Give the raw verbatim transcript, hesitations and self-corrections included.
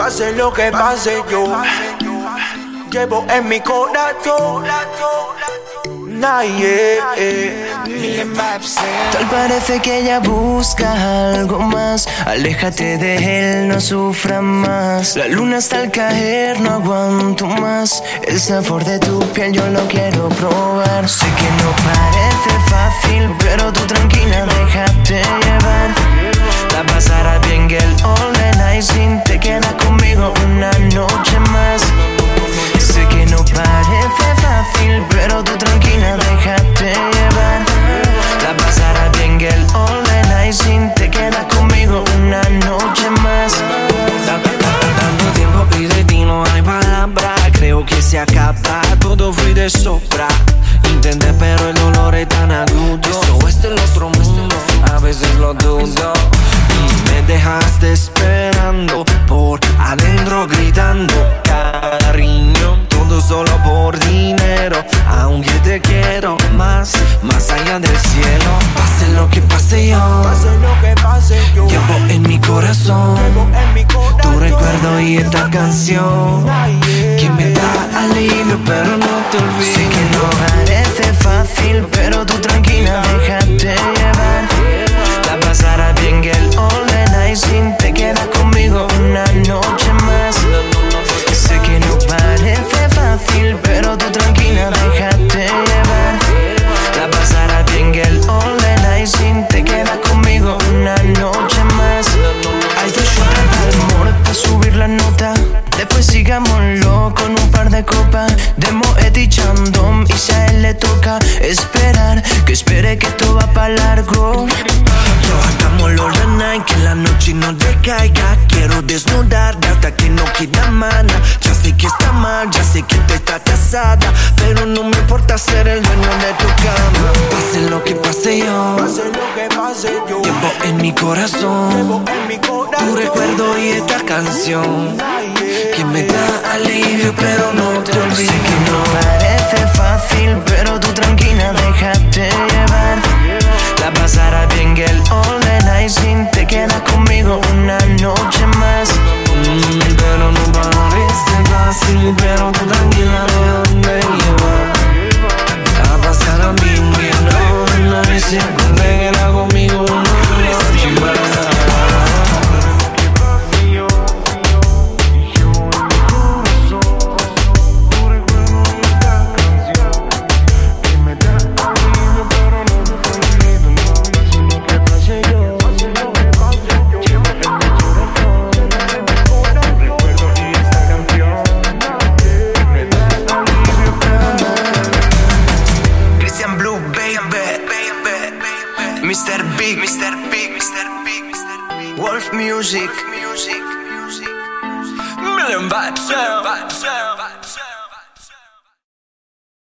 Pase lo que pase yo llevo en mi corazón nadie. Tal parece que ella busca algo más. Aléjate de él, no sufra más. La luna está al caer, no aguanto más. El sabor de tu piel yo lo quiero probar. Sé que no parece fácil, pero tú tranquila, déjate llevar. La pasarás bien, girl, all the night. Sin te quedas conmigo una noche más. Sé que no parece fácil, pero tú tranquila, déjate llevar. La pasarás bien, girl, all the night. Sin te quedas conmigo una noche más. Tanto tiempo y de ti no hay palabra. Creo que se acaba, todo fui de sobra. Intenté pero el dolor es tan agudo. Eso es del otro mundo, a veces lo dudo. Y me dejaste esperando por adentro gritando cariño, todo solo por dinero. Aunque te quiero más, más allá del cielo. Pase lo que pase yo, Pase lo que pase yo llevo en mi corazón llevo en mi corazón tu recuerdo y esta canción que me da alivio pero no te olvides. Sé que no parece fácil, pero tú tranquila, déjate llevar. La pasarás bien, girl, all the night. Sin te quedas conmigo una noche más. Sé que no parece fácil, pero tú tranquila, déjate llevar. La pasarás bien, girl, all the night. Sin te quedas conmigo una noche más. Hay dos shots de amor para subir la nota. Después sigámoslo con un par de copas de Moet y Chandon. Y si a él le toca esperar, que espere que esto va pa' largo. Yo hagámoslo la night, que la noche no decaiga. Quiero desnudarte hasta que no queda mana. Ya sé que está mal, ya sé que tú estás casada, pero no me importa ser el dueño de tu cama. Pase lo que pase yo, Pase lo que pase yo llevo en mi corazón llevo en mi corazón tu recuerdo y esta canción que me da alivio pero no te olvides. Sé que no parece fácil, pero tú tranquila, déjate llevar. La pasarás bien, girl, all the night. Sin te quedas conmigo una noche más. Mm, pero no parece fácil, pero tú tranquila, déjate llevar. La pasarás bien, bien, all the night. Siempre te quedas conmigo una noche más. mister Big, mister Big, mister Big, mister Big. Wolf Music, Wolf Music, Music. Million vibes, million vibes.